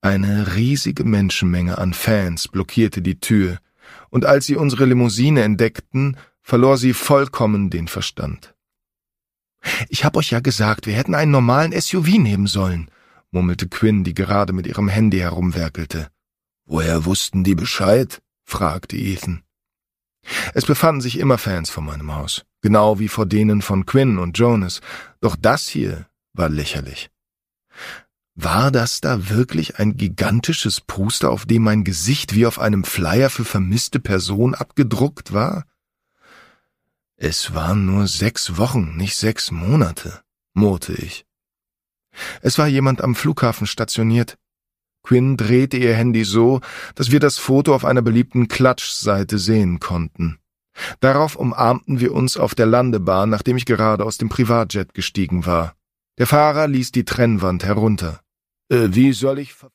Eine riesige Menschenmenge an Fans blockierte die Tür, und als sie unsere Limousine entdeckten, verlor sie vollkommen den Verstand. »Ich hab euch ja gesagt, wir hätten einen normalen SUV nehmen sollen«, murmelte Quinn, die gerade mit ihrem Handy herumwerkelte. »Woher wussten die Bescheid?« fragte Ethan. Es befanden sich immer Fans vor meinem Haus, genau wie vor denen von Quinn und Jonas, doch das hier war lächerlich. War das da wirklich ein gigantisches Poster, auf dem mein Gesicht wie auf einem Flyer für vermisste Person abgedruckt war? Es waren nur 6 Wochen, nicht 6 Monate, murrte ich. Es war jemand am Flughafen stationiert. Quinn drehte ihr Handy so, dass wir das Foto auf einer beliebten Klatschseite sehen konnten. Darauf umarmten wir uns auf der Landebahn, nachdem ich gerade aus dem Privatjet gestiegen war. Der Fahrer ließ die Trennwand herunter. Wie soll ich